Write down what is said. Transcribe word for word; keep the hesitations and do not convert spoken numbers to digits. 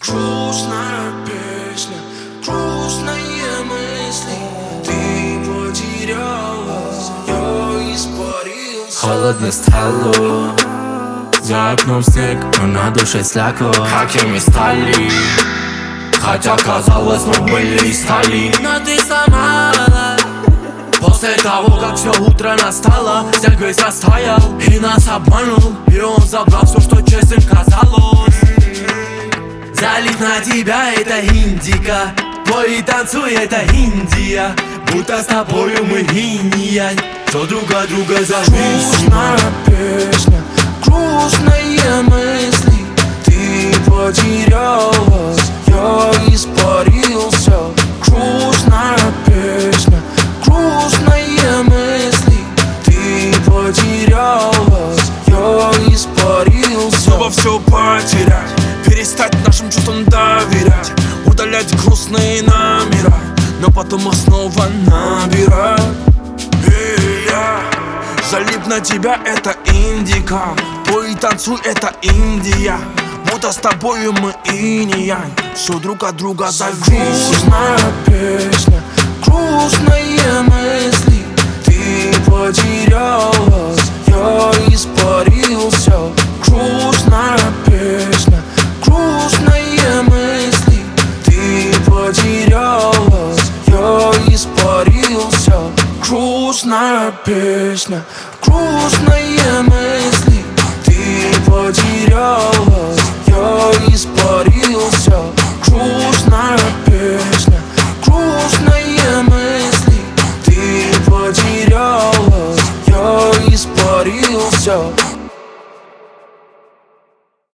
Грустная песня, грустные мысли. Ты потерялась, я испарился. Холодно стало, за окном снег, но на душе слякоть. Какими стали, хотя казалось, мы были из стали. Но ты сломала. После того, как все утро настало, снег весь растаял и нас обманул. И он забрал все, что честным казалось. Залив на тебя — это Индика, бой и танцуй — это Индия. Будто с тобою мы инь-янь, что друг от друга зависим. Грустная песня, грустные мысли. Ты потерялась, я испарился. Грустная песня, грустные мысли. Ты потерялась, я испарился. Снова все потерять, перестать нашим чувствам доверять, удалять грустные номера, но потом их снова набирать. И я залип на тебя — это Индика, бой и танцуй — это Индия. Будто с тобою мы инь-янь, все друг от друга зависим. Грустная песня, грустные мысли. Ты потерялась,